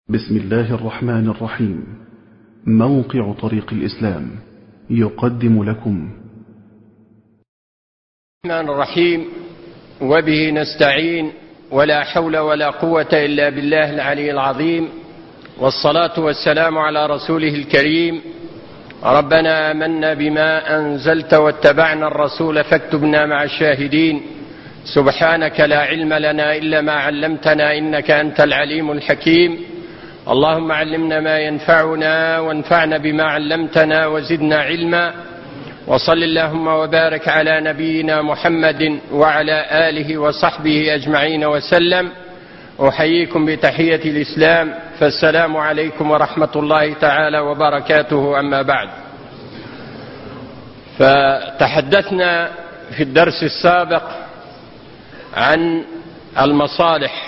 بسم الله الرحمن الرحيم. موقع طريق الإسلام يقدم لكم الرحمن الرحيم، وبه نستعين، ولا حول ولا قوة إلا بالله العلي العظيم، والصلاة والسلام على رسوله الكريم. ربنا آمنا بما أنزلت واتبعنا الرسول فاكتبنا مع الشاهدين. سبحانك لا علم لنا إلا ما علمتنا إنك أنت العليم الحكيم. اللهم علمنا ما ينفعنا وانفعنا بما علمتنا وزدنا علما. وصل اللهم وبارك على نبينا محمد وعلى آله وصحبه أجمعين وسلم. أحييكم بتحية الإسلام، فالسلام عليكم ورحمة الله تعالى وبركاته. أما بعد، فتحدثنا في الدرس السابق عن المصالح،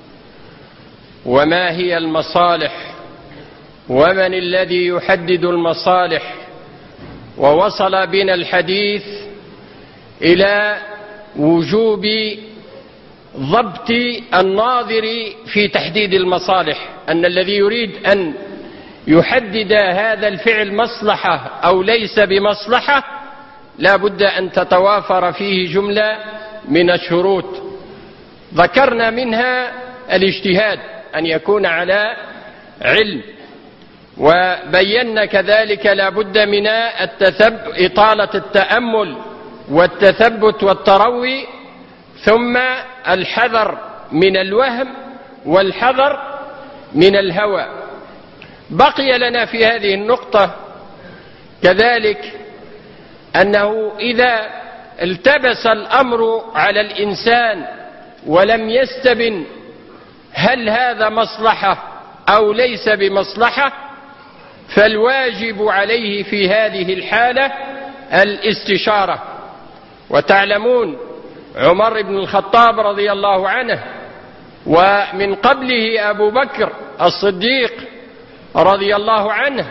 وما هي المصالح، ومن الذي يحدد المصالح، ووصل بنا الحديث إلى وجوب ضبط الناظر في تحديد المصالح، أن الذي يريد أن يحدد هذا الفعل مصلحة أو ليس بمصلحة لا بد أن تتوافر فيه جملة من الشروط. ذكرنا منها الاجتهاد، أن يكون على علم، وبينا كذلك لا بد من إطالة التأمل والتثبت والتروي، ثم الحذر من الوهم والحذر من الهوى. بقي لنا في هذه النقطة كذلك أنه إذا التبس الأمر على الإنسان ولم يستبن هل هذا مصلحة أو ليس بمصلحة، فالواجب عليه في هذه الحالة الاستشارة. وتعلمون عمر بن الخطاب رضي الله عنه، ومن قبله أبو بكر الصديق رضي الله عنه،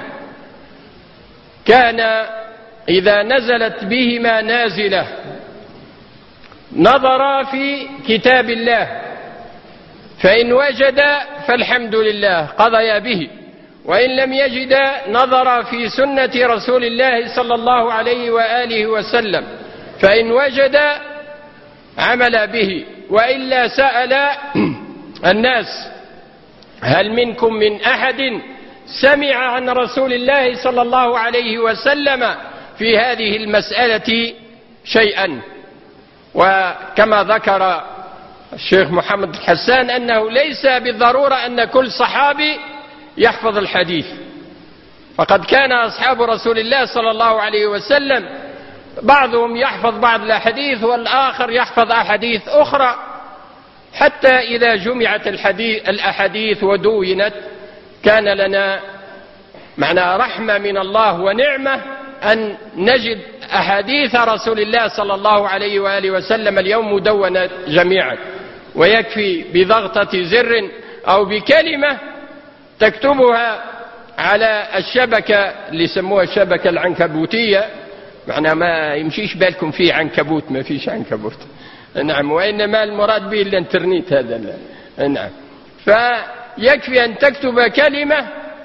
كان إذا نزلت بهما نازلة نظر في كتاب الله، فإن وجد فالحمد لله قضي به، وإن لم يجد نظر في سنة رسول الله صلى الله عليه وآله وسلم، فإن وجد عمل به، وإلا سأل الناس هل منكم من أحد سمع عن رسول الله صلى الله عليه وسلم في هذه المسألة شيئا. وكما ذكر الشيخ محمد الحسان أنه ليس بالضرورة أن كل صحابي يحفظ الحديث، فقد كان أصحاب رسول الله صلى الله عليه وسلم بعضهم يحفظ بعض الأحاديث والآخر يحفظ أحاديث أخرى، حتى إذا جمعت الأحاديث ودونت كان لنا رحمة من الله ونعمة أن نجد أحاديث رسول الله صلى الله عليه وآله وسلم اليوم مدونة جميعا، ويكفي بضغطة زر أو بكلمة تكتبها على الشبكة اللي يسموها الشبكة العنكبوتية، ما يمشيش بالكم فيه عنكبوت، ما فيش عنكبوت، نعم، وإنما المراد به الانترنت هذا، نعم. فيكفي أن تكتب كلمة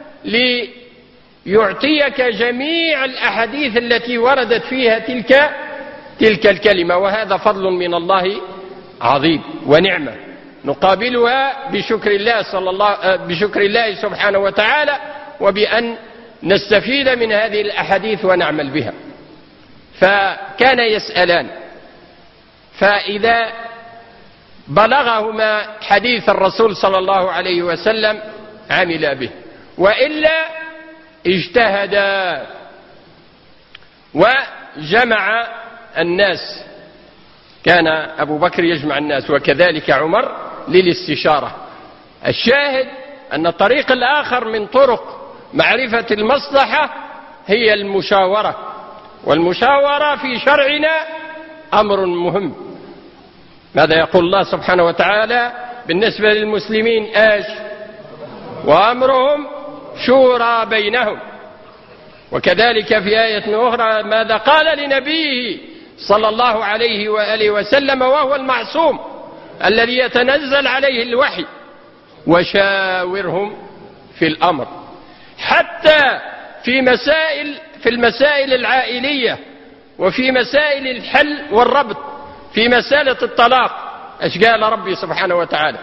ليعطيك جميع الأحاديث التي وردت فيها تلك الكلمة، وهذا فضل من الله عظيم ونعمة نقابلها بشكر الله سبحانه وتعالى، وبأن نستفيد من هذه الأحاديث ونعمل بها. فكان يسألان، فإذا بلغهما حديث الرسول صلى الله عليه وسلم عمل به، وإلا اجتهدا وجمع الناس. كان أبو بكر يجمع الناس، وكذلك عمر للاستشارة. الشاهد أن الطريق الآخر من طرق معرفة المصلحة هي المشاورة، والمشاورة في شرعنا أمر مهم. ماذا يقول الله سبحانه وتعالى بالنسبة للمسلمين؟ وأمرهم شورى بينهم. وكذلك في آية أخرى ماذا قال لنبيه صلى الله عليه وآله وسلم وهو المعصوم الذي يتنزل عليه الوحي؟ وشاورهم في الأمر، حتى في المسائل العائلية، وفي مسائل الحل والربط، في مسألة الطلاق. ايش قال ربي سبحانه وتعالى؟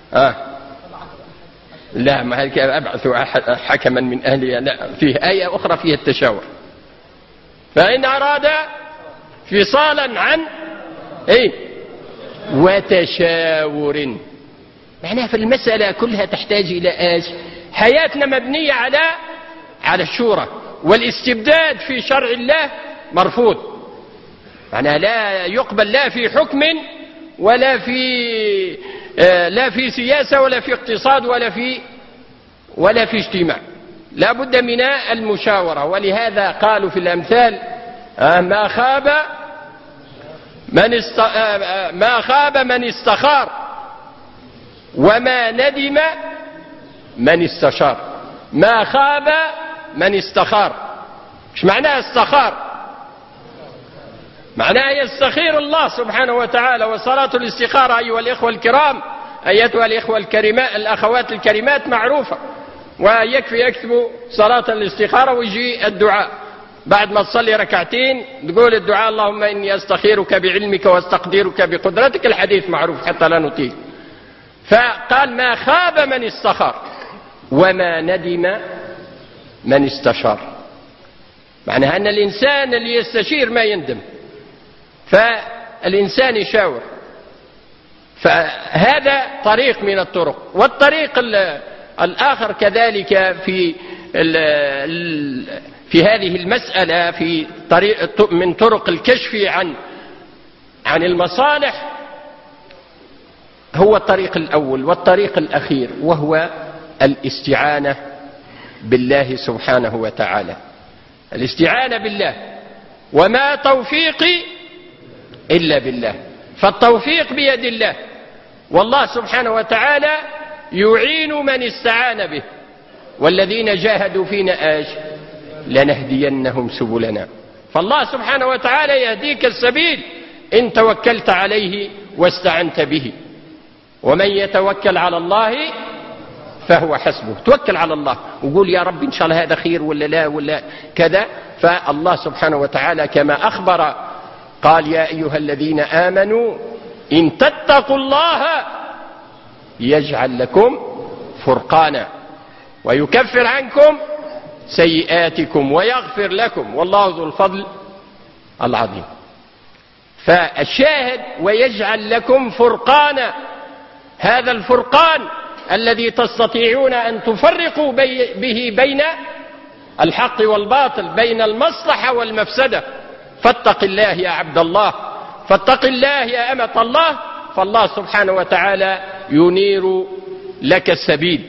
لا، ما هيك أبعث حكما من أهلها، لا، فيه آية أخرى فيها التشاور. فإن أراد فصالا عن وتشاور، معناها في المسألة كلها تحتاج إلى ايش؟ حياتنا مبنية على الشورى، والاستبداد في شرع الله مرفوض، معناها لا يقبل لا في حكم ولا في سياسة ولا في اقتصاد ولا في اجتماع، لا بد من المشاورة. ولهذا قالوا في الأمثال: ما خاب من استخار، وما ندم من استشار. ما خاب من استخار. ايش معناه استخار؟ معناه يستخير الله سبحانه وتعالى. وصلاة الاستخارة أيها الإخوة الكرام، أيتها الأخوات الكريمات، معروفة، ويكفي يكتبوا صلاة الاستخارة ويجي الدعاء بعد ما تصلي ركعتين، تقول الدعاء: اللهم إني أستخيرك بعلمك واستقدرك بقدرتك. الحديث معروف حتى لا نطيل. فقال: ما خاب من استخار، وما ندم من استشار. معناها أن الإنسان اللي يستشير ما يندم، فالإنسان يشاور. فهذا طريق من الطرق. والطريق الآخر كذلك في هذه المسألة، في طريق من طرق الكشف عن المصالح، هو الطريق الأول والطريق الأخير، وهو الاستعانة بالله سبحانه وتعالى. الاستعانة بالله. وما توفيقي إلا بالله. فالتوفيق بيد الله، والله سبحانه وتعالى يعين من استعان به. والذين جاهدوا فينا لنهدينهم سبلنا. فالله سبحانه وتعالى يهديك السبيل إن توكلت عليه واستعنت به. ومن يتوكل على الله فهو حسبه. توكل على الله وقول: يا رب إن شاء الله هذا خير ولا لا ولا كذا. فالله سبحانه وتعالى كما أخبر قال: يا أيها الذين آمنوا إن تتقوا الله يجعل لكم فرقانا ويكفر عنكم سيئاتكم ويغفر لكم والله ذو الفضل العظيم. فالشاهد: ويجعل لكم فرقانا. هذا الفرقان الذي تستطيعون أن تفرقوا به بين الحق والباطل، بين المصلحة والمفسدة. فاتق الله يا عبد الله، فاتق الله يا أمة الله، فالله سبحانه وتعالى ينير لك السبيل.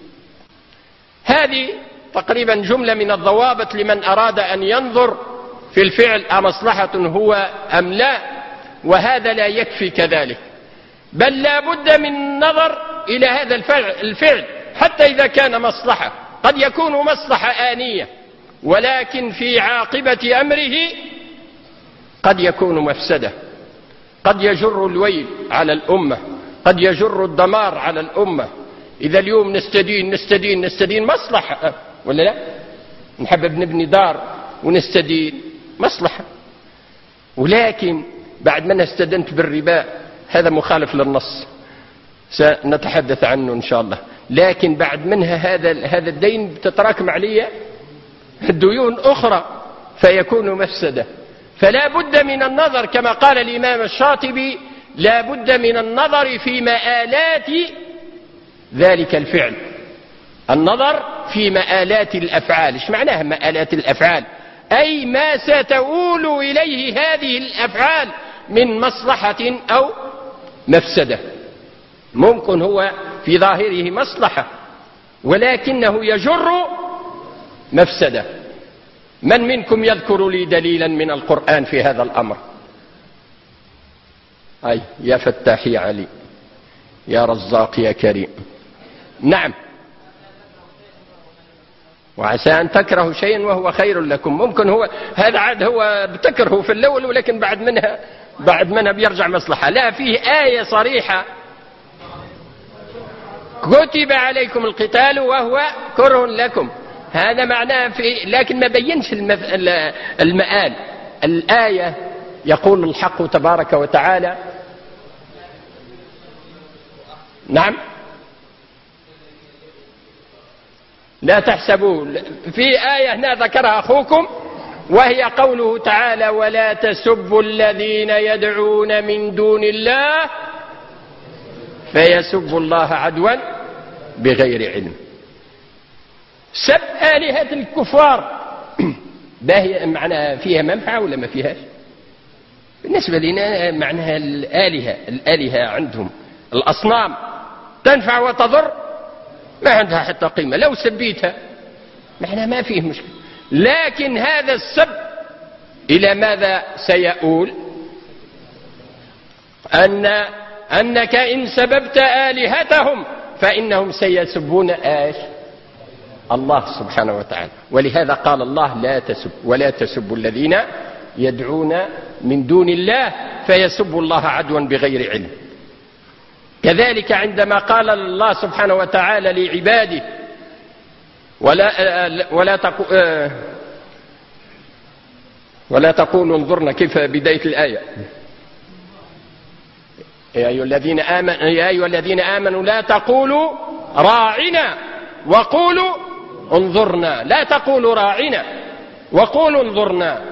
هذه تقريبا جملة من الضوابط لمن أراد أن ينظر في الفعل أمصلحة هو أم لا. وهذا لا يكفي كذلك، بل لا بد من النظر إلى هذا الفعل حتى إذا كان مصلحة. قد يكون مصلحة آنية، ولكن في عاقبة أمره قد يكون مفسدة، قد يجر الويل على الأمة، قد يجر الدمار على الأمة. إذا اليوم نستدين مصلحة ولا لا؟ نحب نبني دار ونستدين مصلحة، ولكن بعد ما استدنت بالربا هذا مخالف للنص، سنتحدث عنه إن شاء الله. لكن بعد منها هذا الدين بتتراكم عليه ديون أخرى فيكون مفسدة. فلا بد من النظر كما قال الإمام الشاطبي: لا بد من النظر في مآلات ذلك الفعل. النظر في مآلات الأفعال. إيش معناها مآلات الأفعال؟ أي ما ستؤول إليه هذه الأفعال من مصلحة أو مفسدة. ممكن هو في ظاهره مصلحة ولكنه يجر مفسدة. من منكم يذكر لي دليلا من القرآن في هذا الأمر؟ يا فتاح يا علي يا رزاق يا كريم. نعم. وعسى أن تكرهوا شيئا وهو خير لكم. ممكن هو هذا عاد هو بتكرهه في الأول، ولكن بعد منها بيرجع مصلحة. لا، فيه آية صريحة كتب عليكم القتال وهو كره لكم. هذا معناه لكن ما بينش المآل. الآية يقول الحق تبارك وتعالى نعم لا تحسبوا. في آية هنا ذكرها أخوكم وهي قوله تعالى ولا تسبوا الذين يدعون من دون الله فيسبوا الله عدوا بغير علم. سب آلهة الكفار باهي معناها فيها منفعة ولا ما فيهاش؟ بالنسبة لنا معناها الآلهة عندهم الأصنام تنفع وتضر، ما عندها حتى قيمة. لو سبيتها معناها ما فيه مشكلة. لكن هذا السب إلى ماذا سيؤول؟ أنك إن سببت آلهتهم فإنهم سيسبون الله سبحانه وتعالى. ولهذا قال الله لا تسب ولا تسبوا الذين يدعون من دون الله فيسبوا الله عدوا بغير علم. كذلك عندما قال الله سبحانه وتعالى لعباده ولا تقولوا انظرنا كيف بداية الآية يا أيها الذين آمنوا لا تقولوا راعنا وقولوا انظرنا. لا تقولوا راعنا وقولوا انظرنا.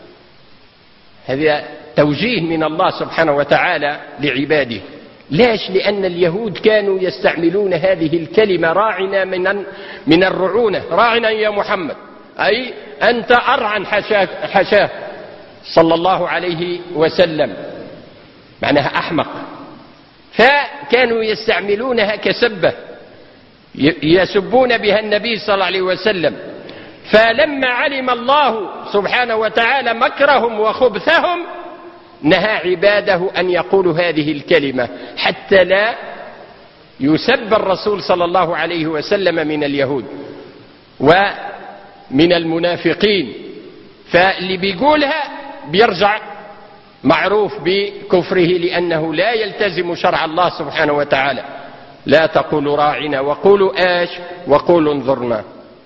هذا توجيه من الله سبحانه وتعالى لعباده. ليش؟ لأن اليهود كانوا يستعملون هذه الكلمة راعنا من الرعونة. راعنا يا محمد أي أنت أرعن حشاه صلى الله عليه وسلم، معناها أحمق. فكانوا يستعملونها كسبة يسبون بها النبي صلى الله عليه وسلم. فلما علم الله سبحانه وتعالى مكرهم وخبثهم نهى عباده أن يقولوا هذه الكلمة حتى لا يسب الرسول صلى الله عليه وسلم من اليهود ومن المنافقين. فاللي بيقولها بيرجع معروف بكفره لأنه لا يلتزم شرع الله سبحانه وتعالى. لا تقولوا راعنا وقولوا وقولوا انظرنا.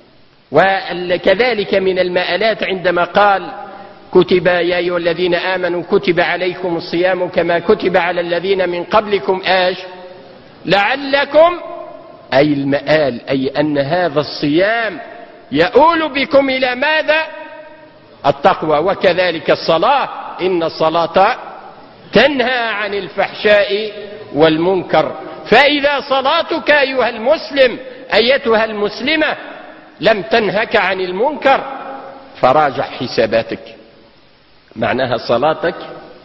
وكذلك من المآلات عندما قال كتب يا أيها الذين آمنوا كتب عليكم الصيام كما كتب على الذين من قبلكم لعلكم، أي المآل، أي أن هذا الصيام يؤول بكم إلى ماذا؟ التقوى. وكذلك الصلاة إن الصلاة تنهى عن الفحشاء والمنكر. فإذا صلاتك أيها المسلم أيتها المسلمة لم تنهك عن المنكر فراجع حساباتك. معناها صلاتك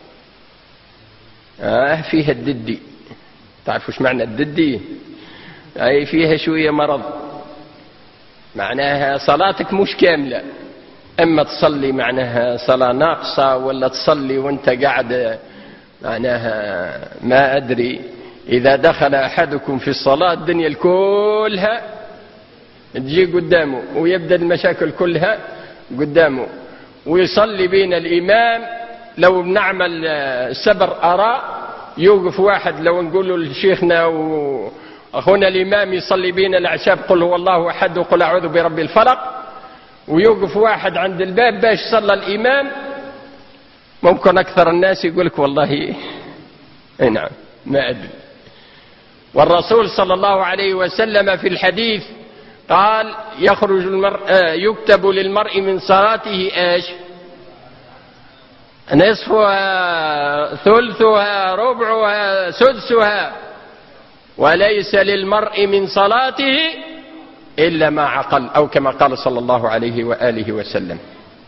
فيها الددي. تعرفوا ايش معنى الددي؟ أي فيها شوية مرض. معناها صلاتك مش كاملة. أما تصلي معناها صلاة ناقصة ولا تصلي وانت قاعد معناها ما أدري. إذا دخل أحدكم في الصلاة الدنيا كلها تجي قدامه ويبدأ المشاكل كلها قدامه ويصلي بين الإمام. لو بنعمل سبر آراء يوقف واحد لو نقول له لشيخنا وأخونا الإمام يصلي بين الأعشاب قل هو الله أحد وقل أعوذ برب الفلق، ويوقف واحد عند الباب باش صلى الإمام. ممكن أكثر الناس يقولك والله نعم ما أدري. والرسول صلى الله عليه وسلم في الحديث قال يخرج يكتب للمرء من صلاته نصفها ثلثها ربعها سدسها وليس للمرء من صلاته إلا ما عقل، أو كما قال صلى الله عليه وآله وسلم.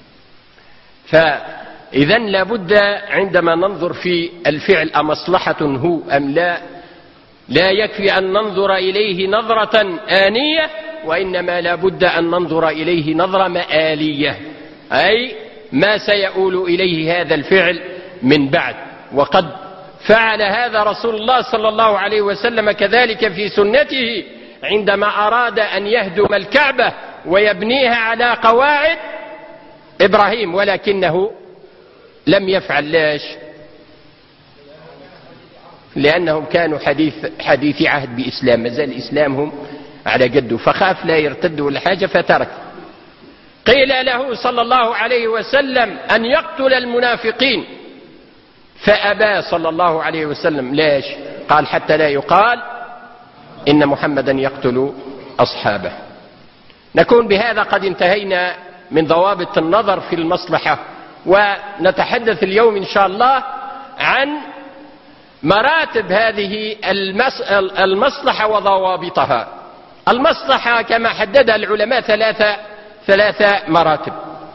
فإذا لابد عندما ننظر في الفعل أمصلحة هو أم لا يكفي أن ننظر إليه نظرة آنية، وإنما لابد أن ننظر إليه نظرة مآلية، أي ما سيؤول إليه هذا الفعل من بعد. وقد فعل هذا رسول الله صلى الله عليه وسلم كذلك في سنته عندما أراد أن يهدم الكعبة ويبنيها على قواعد إبراهيم، ولكنه لم يفعل. ليش؟ لأنهم كانوا حديث عهد بإسلام، ما زال إسلامهم على قده، فخاف لا يرتدوا ولا حاجة فترك. قيل له صلى الله عليه وسلم أن يقتل المنافقين، فأبى صلى الله عليه وسلم. ليش؟ قال حتى لا يقال إن محمدا يقتل أصحابه. نكون بهذا قد انتهينا من ضوابط النظر في المصلحة، ونتحدث اليوم إن شاء الله عن مراتب هذه المصلحة وضوابطها. المصلحة كما حددها العلماء ثلاثة مراتب.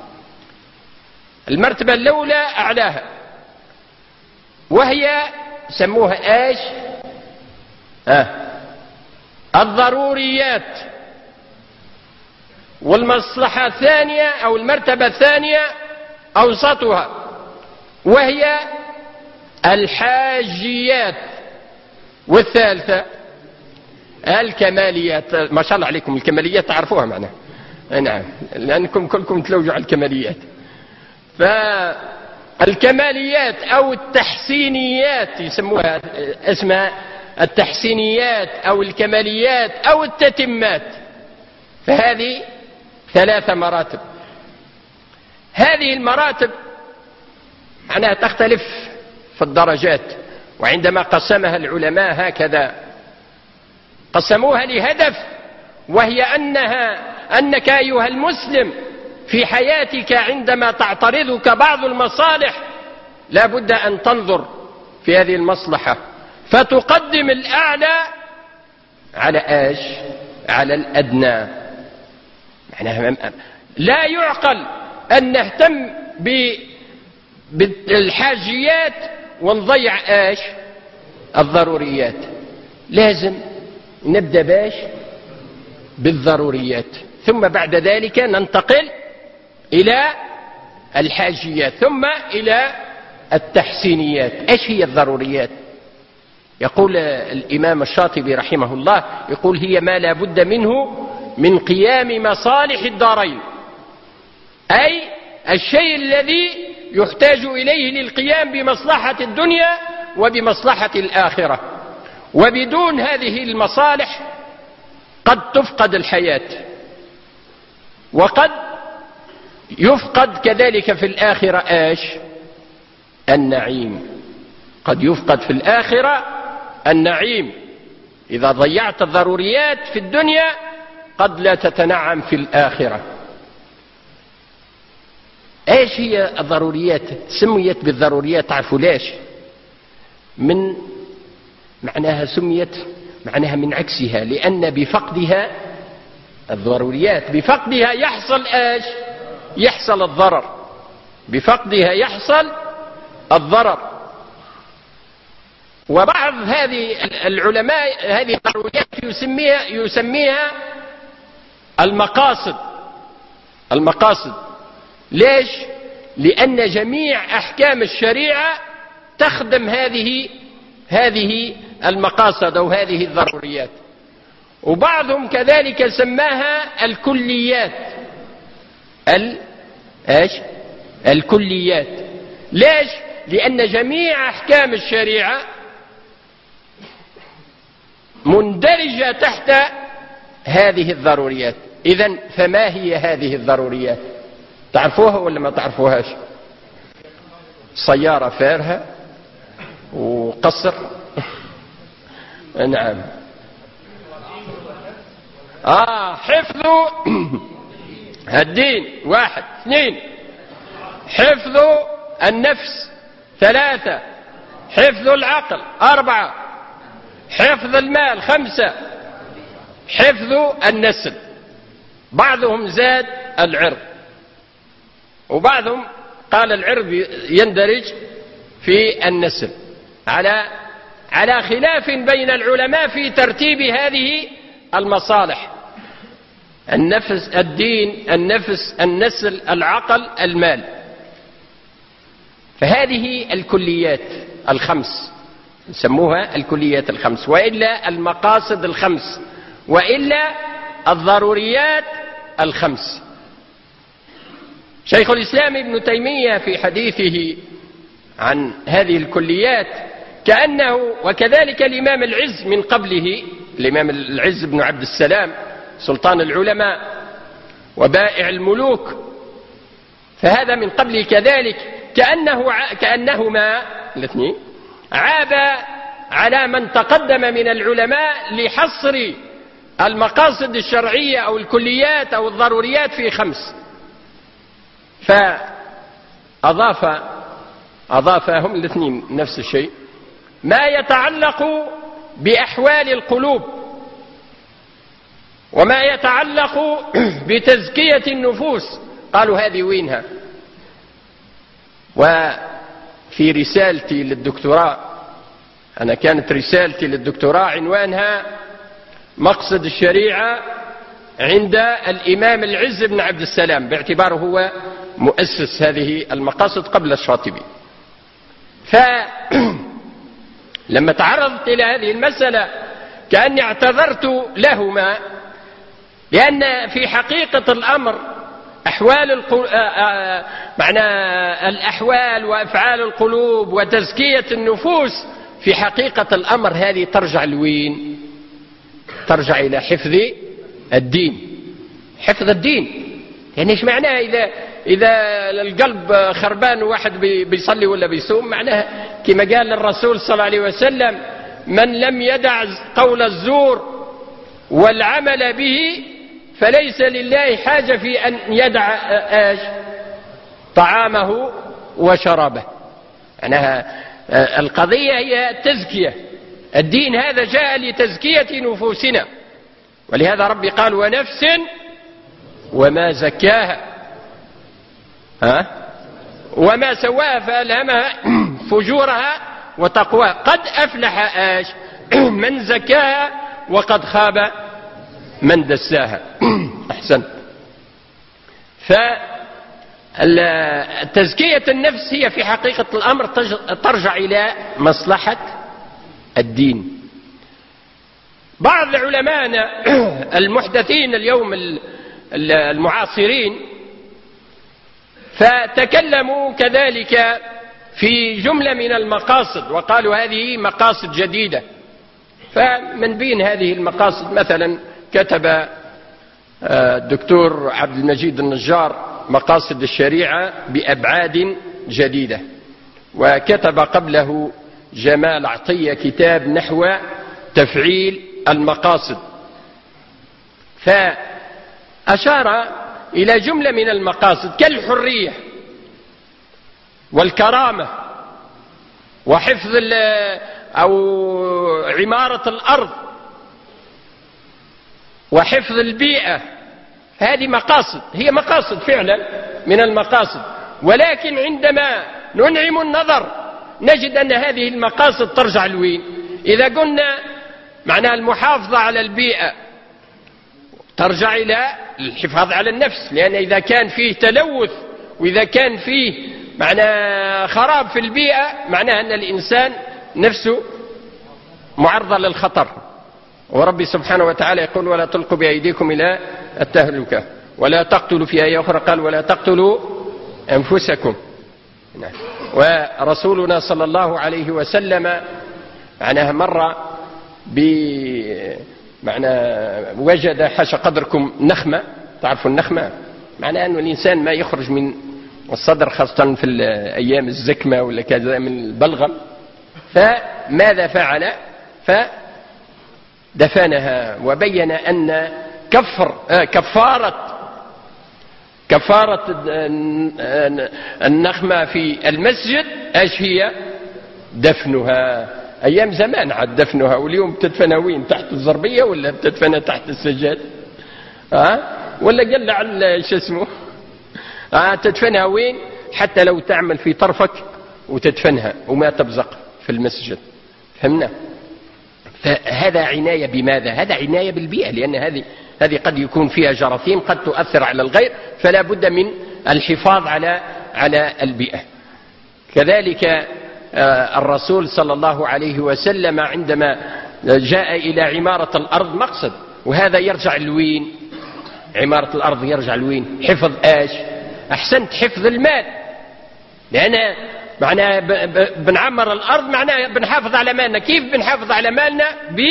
المرتبة الأولى أعلاها، وهي سموها ايش؟ الضروريات. والمصلحة الثانية أو المرتبة الثانية أوسطها، وهي الحاجيات. والثالثة الكماليات. ما شاء الله عليكم، الكماليات تعرفوها معناها. نعم، لأنكم كلكم تلوجوا على الكماليات. فالكماليات أو التحسينيات يسموها، اسمها التحسينيات أو الكماليات أو التتمات. فهذه 3 مراتب. هذه المراتب معناها تختلف في الدرجات، وعندما قسمها العلماء هكذا قسموها لهدف، وهي أنك أيها المسلم في حياتك عندما تعترضك بعض المصالح لا بد أن تنظر في هذه المصلحة، فتقدم الأعلى على إيش؟ على الأدنى. معناها لا يعقل أن نهتم بالحاجيات ونضيع إيش؟ الضروريات. لازم نبدأ باش بالضروريات، ثم بعد ذلك ننتقل إلى الحاجيات، ثم إلى التحسينيات. إيش هي الضروريات؟ يقول الإمام الشاطبي رحمه الله، يقول هي ما لا بد منه من قيام مصالح الدارين، أي الشيء الذي يحتاج إليه للقيام بمصلحة الدنيا وبمصلحة الآخرة. وبدون هذه المصالح قد تفقد الحياة، وقد يفقد كذلك في الآخرة إيش؟ النعيم. قد يفقد في الآخرة النعيم. إذا ضيعت الضروريات في الدنيا قد لا تتنعم في الآخرة. ايش هي الضروريات؟ سميت بالضروريات، تعرفوا ليش؟ من معناها سميت معناها من عكسها، لأن بفقدها الضروريات بفقدها يحصل ايش؟ يحصل الضرر. بفقدها يحصل الضرر. وبعض هذه العلماء هذه الضروريات يسميها المقاصد. المقاصد. ليش؟ لأن جميع أحكام الشريعة تخدم هذه المقاصد أو هذه الضروريات. وبعضهم كذلك سماها الكليات. ايش؟ الكليات. ليش؟ لأن جميع أحكام الشريعة مندرجة تحت هذه الضروريات. إذن فما هي هذه الضروريات؟ تعرفوها ولا ما تعرفوهاش؟ سيارة فارهة وقصر. نعم. حفظ الدين 1. 2 حفظ النفس. 3 حفظ العقل. 4 حفظ المال. 5 حفظ النسل. بعضهم زاد العرض، وبعضهم قال العرض يندرج في النسل، على خلاف بين العلماء في ترتيب هذه المصالح: النفس، الدين، النفس، النسل، العقل، المال. فهذه الكليات الخمس نسموها الكليات الخمس، وإلا المقاصد الخمس، وإلا الضروريات الخمس. شيخ الإسلام ابن تيمية في حديثه عن هذه الكليات كأنه وكذلك الإمام العز من قبله، الإمام العز بن عبد السلام سلطان العلماء وبائع الملوك، فهذا من قبله كذلك كأنهما الاثنين عاب على من تقدم من العلماء لحصر المقاصد الشرعية أو الكليات أو الضروريات في 5، فأضافهم الاثنين نفس الشيء، ما يتعلق بأحوال القلوب وما يتعلق بتزكية النفوس. قالوا هذه وينها؟ وفي رسالتي للدكتوراه، أنا كانت رسالتي للدكتوراه عنوانها مقصد الشريعة عند الإمام العز بن عبد السلام، باعتباره هو مؤسس هذه المقاصد قبل الشاطبي. فلما تعرضت إلى هذه المسألة كأني اعتذرت لهما، لأن في حقيقة الأمر معنى الأحوال وأفعال القلوب وتزكية النفوس في حقيقة الأمر هذه ترجع لوين؟ ترجع إلى حفظ الدين. حفظ الدين يعني إيش معناه؟ إذا القلب خربان وواحد بيصلي ولا بيصوم، معناه كما قال الرسول صلى الله عليه وسلم: من لم يدع قول الزور والعمل به فليس لله حاجة في أن يدع طعامه وشرابه. معناها القضية هي التزكية. الدين هذا جاء لتزكية نفوسنا، ولهذا ربي قال: ونفس وما زكاها وما سواها فألهمها فجورها وتقواها قد أفلح من زكاها وقد خاب من دساها. أحسن. فتزكية النفس هي في حقيقة الأمر ترجع إلى مصلحة الدين. بعض علماءنا المحدثين اليوم المعاصرين فتكلموا كذلك في جملة من المقاصد وقالوا هذه مقاصد جديدة. فمن بين هذه المقاصد مثلا كتب الدكتور عبد المجيد النجار مقاصد الشريعة بأبعاد جديدة، وكتب قبله جمال عطية كتاب نحو تفعيل المقاصد، فأشار إلى جملة من المقاصد كالحرية والكرامة وحفظ أو عمارة الأرض وحفظ البيئة. هذه مقاصد، هي مقاصد فعلا من المقاصد، ولكن عندما ننعم النظر نجد أن هذه المقاصد ترجع لوين؟ إذا قلنا معناها المحافظة على البيئة ترجع إلى الحفاظ على النفس، لأن إذا كان فيه تلوث وإذا كان فيه معنى خراب في البيئة معناه أن الإنسان نفسه معرضة للخطر. وربي سبحانه وتعالى يقول: ولا تلقوا بأيديكم إلى التهلكة ولا تقتلوا، في آية أخرى قال: ولا تقتلوا أنفسكم. ورسولنا صلى الله عليه وسلم معناها مرة وجد حش قدركم نخمة، تعرفوا النخمة معناه أنه الإنسان ما يخرج من الصدر خاصة في أيام الزكمة ولا كذا من البلغم، فماذا فعل؟ فدفنها وبين أن كفارة النخمة في المسجد ايش هي؟ دفنها. أيام زمان عاد دفنها، واليوم بتدفنها وين؟ تحت الزربية ولا بتدفنها تحت السجاد؟ ولا قلع شو اسمه؟ تدفنها وين؟ حتى لو تعمل في طرفك وتدفنها وما تبزق في المسجد. فهمنا؟ فهذا عناية بماذا؟ هذا عناية بالبيئة، لأن هذه قد يكون فيها جراثيم قد تؤثر على الغير، فلا بد من الحفاظ على البيئة. كذلك الرسول صلى الله عليه وسلم عندما جاء إلى عمارة الأرض مقصد، وهذا يرجع لوين؟ عمارة الأرض يرجع لوين؟ حفظ ايش؟ أحسنت، حفظ المال، لأن معناها بنعمر الأرض، معناها بنحافظ على مالنا. كيف بنحافظ على مالنا؟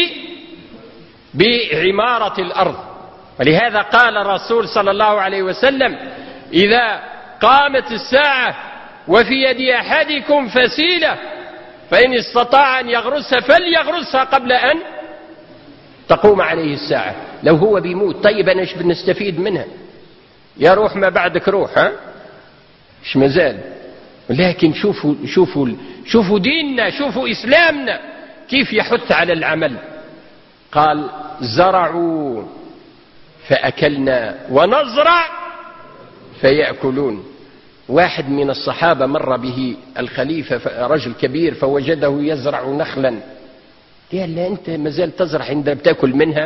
بعمارة الأرض. ولهذا قال الرسول صلى الله عليه وسلم: إذا قامت الساعة وفي يد أحدكم فسيلة فإن استطاع أن يغرسها فليغرسها قبل أن تقوم عليه الساعة. لو هو بيموت، طيب أنا إيش بنستفيد منها؟ يا روح ما بعدك روح، ها إيش مازال. لكن شوفوا ديننا، شوفوا إسلامنا كيف يحث على العمل. قال: زرعوا فأكلنا ونزرع فيأكلون. واحد من الصحابة مر به الخليفة، رجل كبير، فوجده يزرع نخلا. قال له: أنت مازال تزرع عندما بتأكل منها؟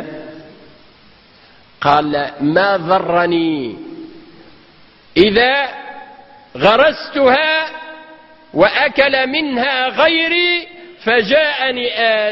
قال: ما ضرني إذا غرستها وأكل منها غيري فجاءني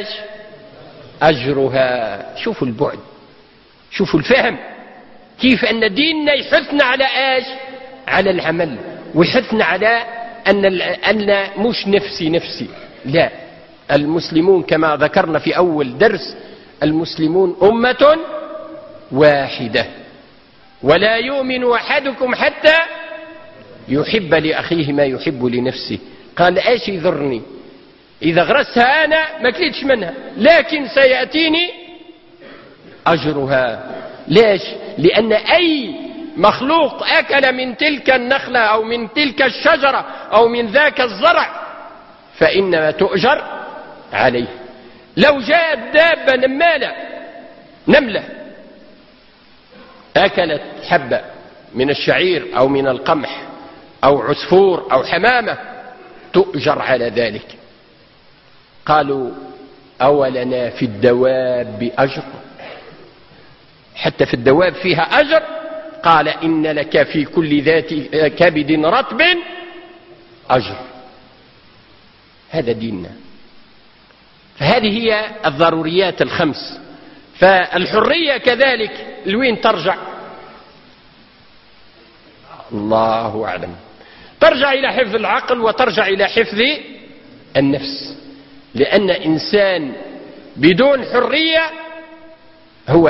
أجرها. شوفوا البعد، شوفوا الفهم، كيف أن ديننا يحثنا على على العمل، ويحثنا على أن مش نفسي. لا، المسلمون كما ذكرنا في أول درس، المسلمون أمة واحدة، ولا يؤمن أحدكم حتى يحب لأخيه ما يحب لنفسه. قال: ايش يضرني إذا غرسها أنا ما كليتش منها، لكن سيأتيني أجرها. ليش؟ لأن أي مخلوق أكل من تلك النخلة أو من تلك الشجرة أو من ذاك الزرع فإنما تؤجر عليه. لو جاءت دابة نملة أكلت حبة من الشعير أو من القمح أو عصفور أو حمامة تؤجر على ذلك. قالوا: أولنا في الدواب أجر؟ حتى في الدواب فيها أجر؟ قال: إن لك في كل ذات كبد رطب أجر. هذا ديننا. فهذه هي الضروريات الخمس. فالحرية كذلك لوين ترجع؟ الله أعلم. ترجع إلى حفظ العقل وترجع إلى حفظ النفس. لأن إنسان بدون حرية هو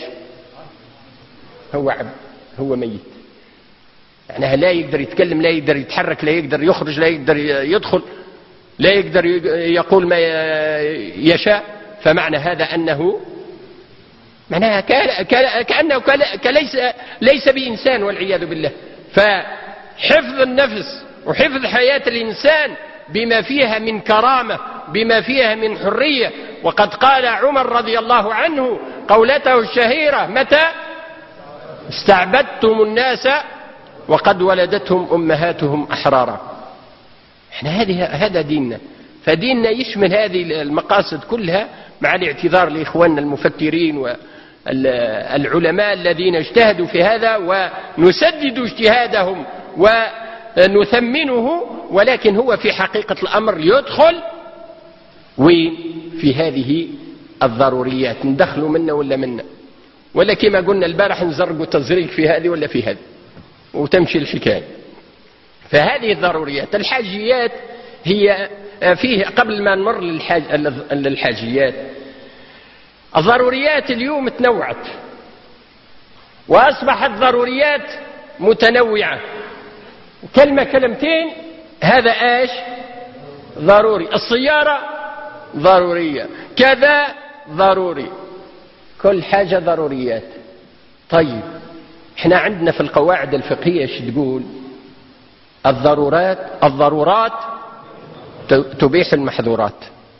هو عبد، هو ميت. يعني لا يقدر يتكلم، لا يقدر يتحرك، لا يقدر يخرج، لا يقدر يدخل، لا يقدر يقول ما يشاء. فمعنى هذا أنه معناها كأنه ليس بإنسان والعياذ بالله. فحفظ النفس وحفظ حياة الإنسان بما فيها من كرامة، بما فيها من حرية. وقد قال عمر رضي الله عنه قولته الشهيرة: متى استعبدتم الناس وقد ولدتهم أمهاتهم أحرارا. احنا هذا ديننا. فديننا يشمل هذه المقاصد كلها، مع الاعتذار لإخواننا المفكرين والعلماء الذين اجتهدوا في هذا، ونسدد اجتهادهم ونثمنه. ولكن هو في حقيقة الأمر يدخل وفي هذه الضروريات، ندخلوا منا ولا منا، ولا كما قلنا البارح نزرقوا تزريق في هذه ولا في هذه وتمشي الحكاية. فهذه الضروريات. الحاجيات هي فيه، قبل ما نمر للحاجيات، الضروريات اليوم تنوعت وأصبحت ضروريات متنوعة. كلمتين، هذا ضروري. السيارة ضرورية، كذا ضروري، كل حاجة ضروريات. طيب احنا عندنا في القواعد الفقهية ايش تقول؟ الضرورات تبيح المحظورات.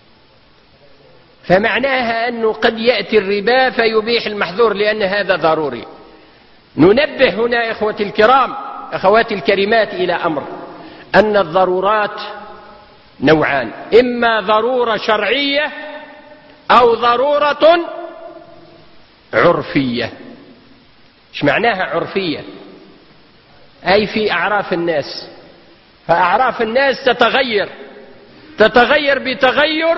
فمعناها أنه قد يأتي الربا فيبيح المحظور لأن هذا ضروري. ننبه هنا إخوتي الكرام، أخواتي الكريمات، إلى أمر، أن الضرورات نوعان: إما ضرورة شرعية أو ضرورة عرفية. ايش معناها عرفية؟ أي في أعراف الناس. فأعراف الناس تتغير بتغير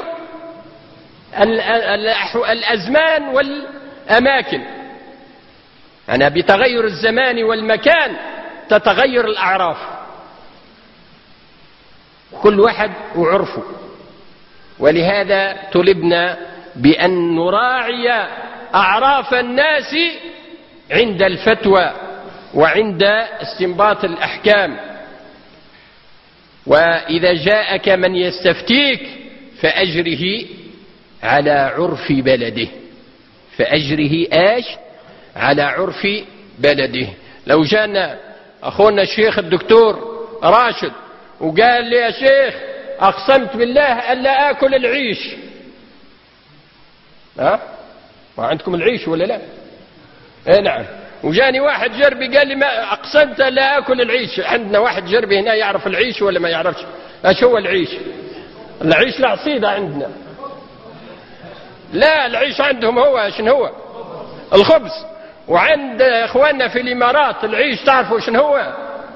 الأزمان والأماكن. يعني بتغير الزمان والمكان تتغير الأعراف. كل واحد وعرفه. ولهذا طلبنا بأن نراعي أعراف الناس عند الفتوى وعند استنباط الأحكام. وإذا جاءك من يستفتيك فأجره على عرف بلده، فأجره على عرف بلده. لو جاءنا أخونا الشيخ الدكتور راشد وقال لي يا شيخ أقسمت بالله ألا آكل العيش، ما عندكم العيش ولا لا؟ نعم. وجاني واحد جربي قال لي ما أقسمت ألا آكل العيش. عندنا واحد جربي هنا يعرف العيش ولا ما يعرفش؟ ايش هو العيش؟ العيش العصيدة عندنا. لا، العيش عندهم هو شنو هو؟ الخبز. وعند اخواننا في الامارات العيش تعرفوا شنو هو؟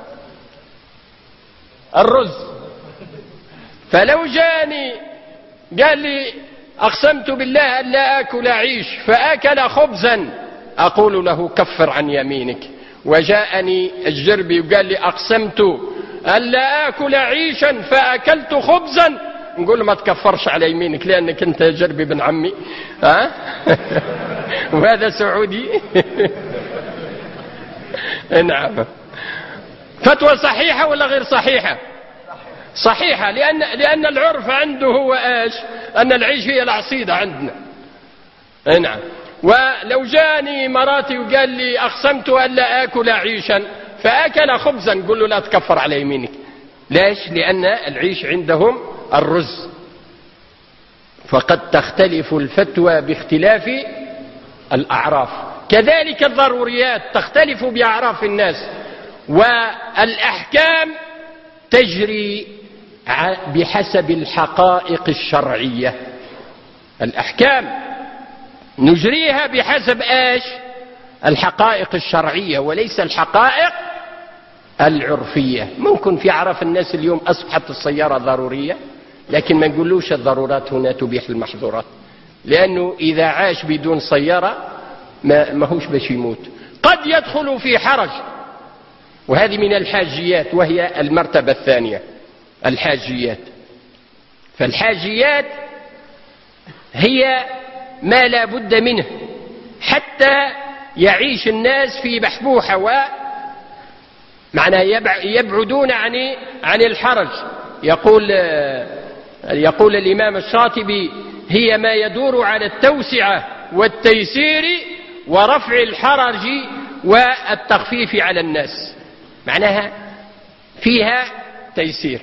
الرز. فلو جاني قال لي أقسمت بالله أن لا آكل عيش فآكل خبزا أقول له كفر عن يمينك. وجاءني الجربي وقال لي أقسمت أن لا آكل عيشا فأكلت خبزا، نقول له ما تكفرش على يمينك لأنك أنت جربي بن عمي. وهذا سعودي. نعم. فتوى صحيحة ولا غير صحيحة؟ صحيحة، لأن العرف عنده هو أن العيش هي العصيدة عندنا. نعم. ولو جاني مراتي وقال لي أقسمت أن لا آكل عيشا فأكل خبزا، نقول له لا تكفر على يمينك. ليش؟ لأن العيش عندهم الرز. فقد تختلف الفتوى باختلاف الأعراف. كذلك الضروريات تختلف بأعراف الناس. والأحكام تجري بحسب الحقائق الشرعية. الأحكام نجريها بحسب الحقائق الشرعية وليس الحقائق العرفية. ممكن في أعراف الناس اليوم أصبحت السيارة ضرورية، لكن ما نقولوش الضرورات هنا تبيح المحظورات، لأنه إذا عاش بدون سيارة ما هوش باش يموت. قد يدخل في حرج، وهذه من الحاجيات، وهي المرتبة الثانية الحاجيات. فالحاجيات هي ما لا بد منه حتى يعيش الناس في بحبوحة، ومعنى يبعدون عن الحرج. يقول الإمام الشاطبي هي ما يدور على التوسعة والتيسير ورفع الحرج والتخفيف على الناس. معناها فيها تيسير.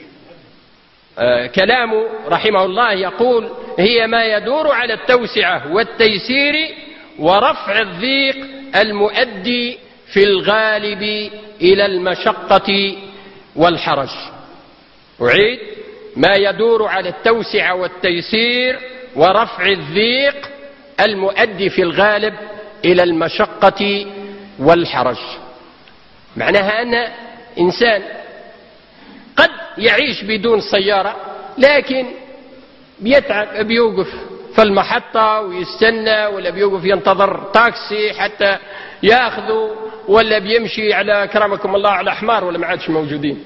كلامه رحمه الله يقول هي ما يدور على التوسعة والتيسير ورفع الضيق المؤدي في الغالب إلى المشقة والحرج. أعيد: ما يدور على التوسعة والتيسير ورفع الضيق المؤدي في الغالب إلى المشقة والحرج. معناها أن إنسان قد يعيش بدون سيارة، لكن بيتعب، بيوقف في المحطة ويستنى، ولا بيوقف ينتظر تاكسي حتى ياخذه، ولا بيمشي على كرمكم الله على حمار، ولا ما عادش موجودين.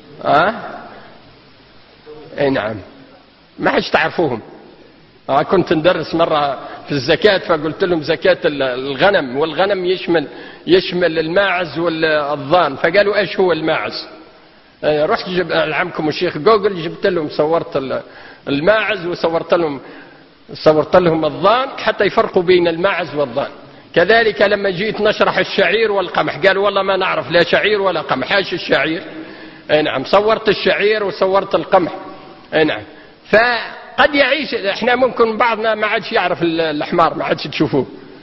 اي نعم، ما عادش تعرفوهم. كنت ندرس مرة في الزكاة، فقلت لهم زكاة الغنم، والغنم يشمل الماعز والضان، فقالوا ايش هو الماعز؟ رحت جبت لعمكم الشيخ جوجل، جبت لهم صورت الماعز وصورت لهم الضان حتى يفرقوا بين الماعز والضان. كذلك لما جيت نشرح الشعير والقمح قالوا والله ما نعرف لا شعير ولا قمح. ايش الشعير؟ اي نعم، صورت الشعير وصورت القمح. اي نعم. فقد يعيش، احنا ممكن بعضنا ما عادش يعرف الحمار، ما عادش تشوفوه.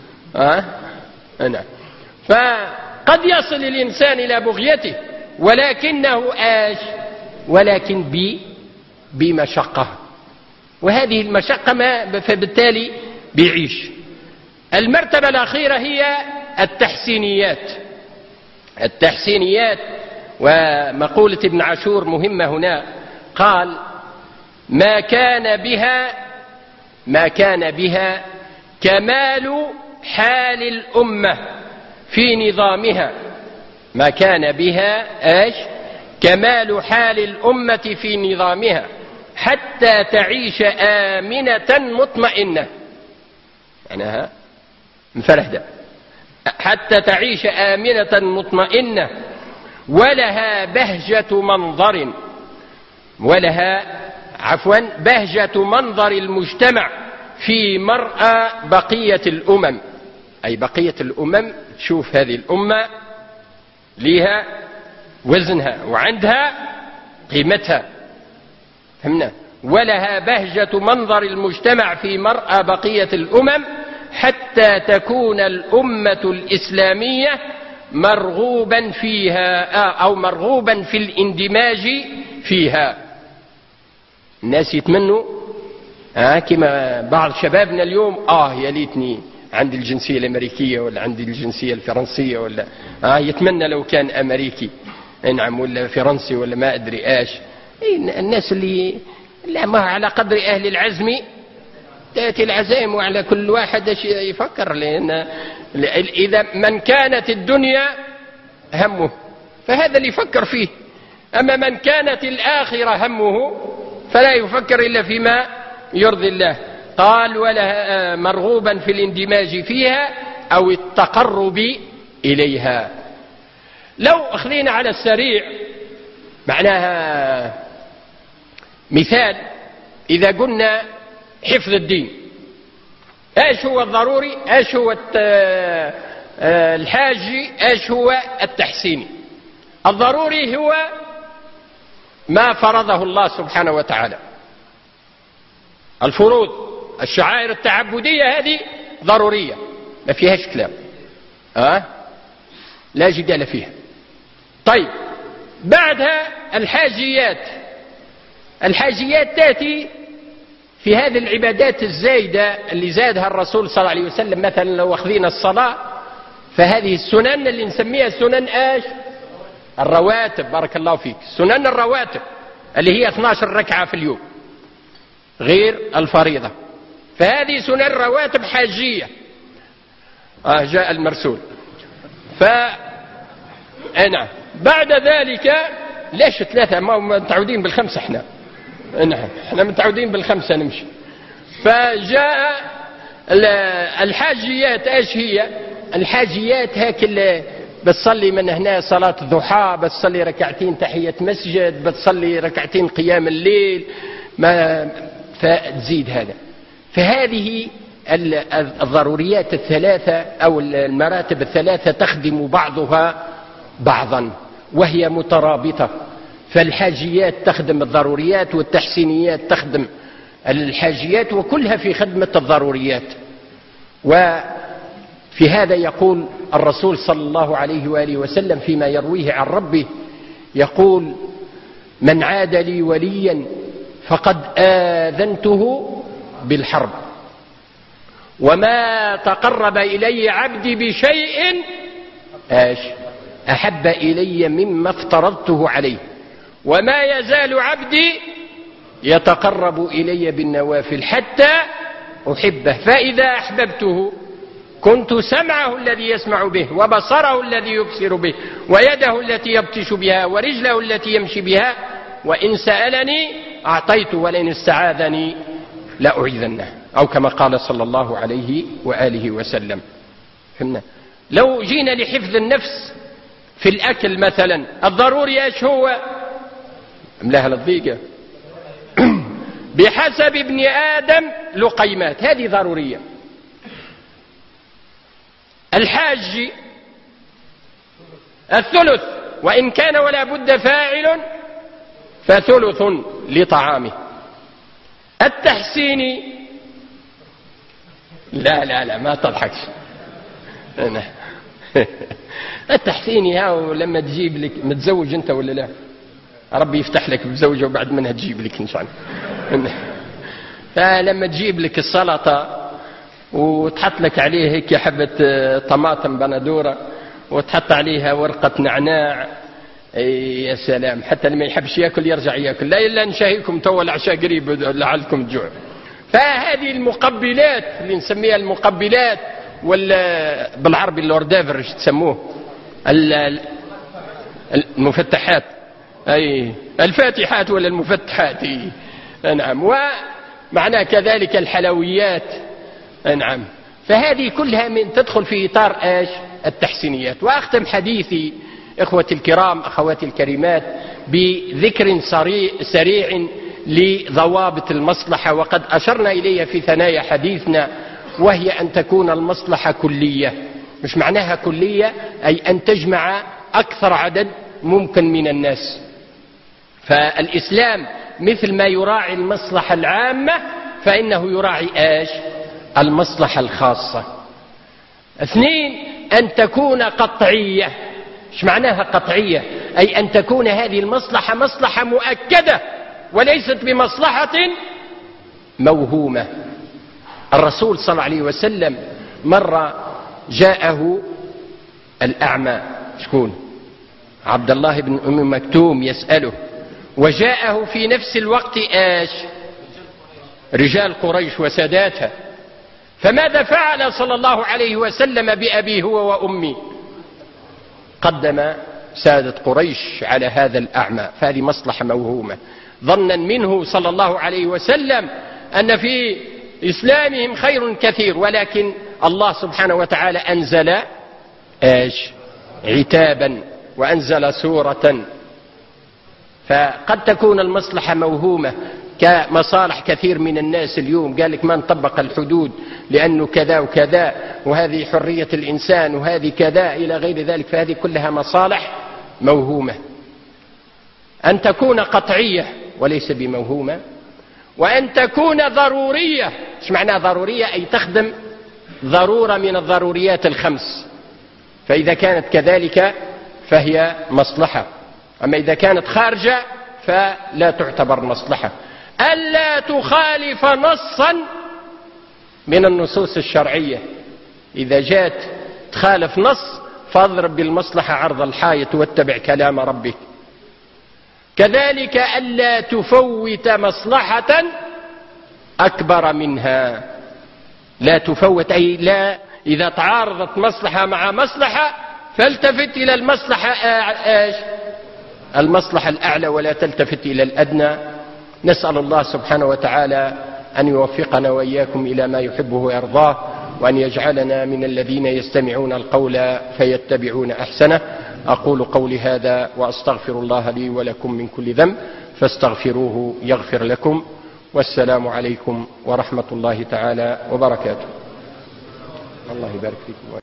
نعم. فقد يصل الإنسان إلى بغيته، ولكنه ولكن بمشقة، وهذه المشقة فبالتالي بيعيش. المرتبة الأخيرة هي التحسينيات. ومقولة ابن عاشور مهمة هنا، قال ما كان بها كمال حال الأمة في نظامها. ما كان بها كمال حال الأمة في نظامها حتى تعيش آمنة مطمئنة. معناها مفرح ده، حتى تعيش آمنة مطمئنة ولها بهجة منظر، بهجة منظر المجتمع في مرأى بقية الأمم. أي بقية الأمم تشوف هذه الأمة لها وزنها وعندها قيمتها، فهمنا؟ ولها بهجة منظر المجتمع في مرأى بقية الأمم حتى تكون الأمة الإسلامية مرغوبا فيها أو مرغوبا في الاندماج فيها. الناس يتمنوا كما بعض شبابنا اليوم يا ليتني عندي الجنسية الأمريكية ولا عندي الجنسية الفرنسية ولا يتمنى لو كان أمريكي، نعم، ولا فرنسي ولا ما أدري إيش. الناس اللي لا ما على قدر أهل العزم تأتي العزائم، وعلى كل واحد يفكر، لأن إذا من كانت الدنيا همه فهذا اللي يفكر فيه، أما من كانت الآخرة همه فلا يفكر إلا فيما يرضي الله. قال ولا مرغوبا في الاندماج فيها أو التقرب إليها. لو أخذنا على السريع معناها مثال، إذا قلنا حفظ الدين، ايش هو الضروري، ايش هو الحاجي، ايش هو التحسيني؟ الضروري هو ما فرضه الله سبحانه وتعالى، الفروض، الشعائر التعبدية هذه ضرورية ما فيهاش كلام، لا جدال فيها. طيب بعدها الحاجيات تأتي في هذه العبادات الزايدة اللي زادها الرسول صلى الله عليه وسلم. مثلا لو أخذنا الصلاة، فهذه السنن اللي نسميها سنن ايش؟ الرواتب، بارك الله فيك، سنن الرواتب اللي هي 12 ركعة في اليوم غير الفريضة، فهذه سنن رواتب حاجية. جاء المرسول. نعم. بعد ذلك ليش 3؟ ما متعودين بالخمسة احنا متعودين بالخمسة نمشي. فجاء الحاجيات. ايش هي الحاجيات؟ هاك بتصلي من هنا صلاة الضحى، بتصلي ركعتين تحية مسجد، بتصلي ركعتين قيام الليل، ما فتزيد هذا. فهذه الضروريات الثلاثة أو المراتب الثلاثة تخدم بعضها بعضا وهي مترابطة. فالحاجيات تخدم الضروريات، والتحسينيات تخدم الحاجيات، وكلها في خدمة الضروريات. وفي هذا يقول الرسول صلى الله عليه وآله وسلم فيما يرويه عن ربه، يقول: من عاد لي وليا فقد آذنته بالحرب، وما تقرب إلي عبدي بشيء أحب إلي مما افترضته عليه، وما يزال عبدي يتقرب إلي بالنوافل حتى أحبه، فإذا أحببته كنت سمعه الذي يسمع به، وبصره الذي يبصر به، ويده التي يبطش بها، ورجله التي يمشي بها، وإن سألني أعطيت، ولئن استعاذني لأعيذنه، أو كما قال صلى الله عليه وآله وسلم. فهمنا؟ لو جينا لحفظ النفس في الأكل مثلا، الضروري ايش هو؟ املاها للضيقة بحسب ابن آدم لقيمات، هذه ضرورية. الحاج الثلث، وإن كان ولا بد فاعل فثلث لطعامه. التحسيني لا ما تضحكش التحسيني هاو لما تجيب لك، متزوج انت ولا لا؟ ربي يفتح لك بزوجة وبعد منها تجيب لك ان شاء الله. فلما تجيب لك السلطة وتحط لك عليه هيك حبة طماطم بندورة وتحط عليها ورقة نعناع، يا سلام، حتى اللي ما يحبش ياكل يرجع ياكل. لا إلا نشاهيكم تو العشاء قريب لعلكم تجوع. فهذه المقبلات اللي نسميها المقبلات، ولا بالعربي اللوردافر ايش تسموه، المفتحات، أي الفاتحات ولا المفتحات. نعم. ومعناه كذلك الحلويات. نعم. فهذه كلها من تدخل في إطار إيش؟ التحسينيات. وأختم حديثي إخوتي الكرام أخواتي الكريمات بذكر سريع لضوابط المصلحة، وقد أشرنا إليها في ثنايا حديثنا، وهي أن تكون المصلحة كلية. مش معناها كلية أي أن تجمع أكثر عدد ممكن من الناس. فالإسلام مثل ما يراعي المصلحة العامة فإنه يراعي إيش؟ المصلحة الخاصة. 2 أن تكون قطعية. مش معناها قطعية أي أن تكون هذه المصلحة مصلحة مؤكدة وليست بمصلحة موهومة. الرسول صلى الله عليه وسلم مرة جاءه الأعمى، شكون؟ عبد الله بن أم مكتوم يسأله، وجاءه في نفس الوقت إيش؟ رجال قريش وساداتها. فماذا فعل صلى الله عليه وسلم بأبي هو وأمي؟ قدم سادة قريش على هذا الأعمى، فهذه مصلحة موهومة، ظنا منه صلى الله عليه وسلم أن في إسلامهم خير كثير، ولكن الله سبحانه وتعالى أنزل إيش؟ عتابا، وأنزل سورة. فقد تكون المصلحة موهومة كمصالح كثير من الناس اليوم، قال لك ما نطبق الحدود لأنه كذا وكذا، وهذه حرية الإنسان، وهذه كذا إلى غير ذلك، فهذه كلها مصالح موهومة. أن تكون قطعية وليس بموهومة، وأن تكون ضرورية. ايش معنى ضرورية؟ أي تخدم ضرورة من الضروريات الخمس، فإذا كانت كذلك فهي مصلحة. أما إذا كانت خارجة فلا تعتبر مصلحة. ألا تخالف نصا من النصوص الشرعية، إذا جاءت تخالف نص فاضرب بالمصلحة عرض الحائط واتبع كلام ربك. كذلك ألا تفوت مصلحة أكبر منها. لا تفوت أي لا، إذا تعارضت مصلحة مع مصلحة فالتفت إلى المصلحة الأعلى ولا تلتفت إلى الأدنى. نسأل الله سبحانه وتعالى أن يوفقنا وإياكم إلى ما يحبه ويرضاه، وأن يجعلنا من الذين يستمعون القول فيتبعون أحسنه. أقول قولي هذا وأستغفر الله لي ولكم من كل ذنب فاستغفروه يغفر لكم. والسلام عليكم ورحمة الله تعالى وبركاته. الله يبارك فيكم.